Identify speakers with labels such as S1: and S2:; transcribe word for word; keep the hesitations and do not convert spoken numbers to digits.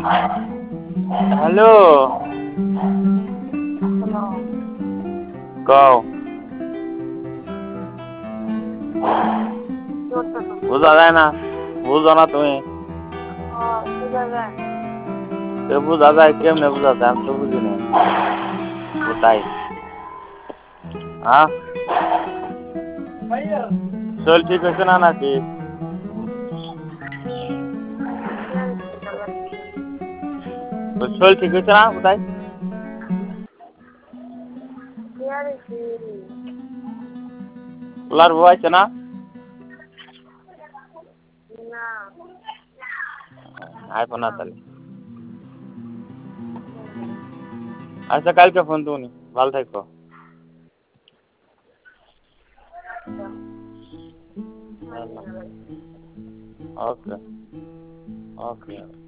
S1: hello কও বুঝা যায় না বুঝো না তুমি বুঝা যায় কেমনে বুঝা যায় আমি তো বুঝি না কোথায় হ্যাঁ চল ঠিক হয়েছে না নাকি শরীর ঠিক হয়েছে না কোথায় তোলার বউ আছে না আইফোন না তাহলে আচ্ছা কালকে ফোন তুমি ভালো থাকো ওকে ওকে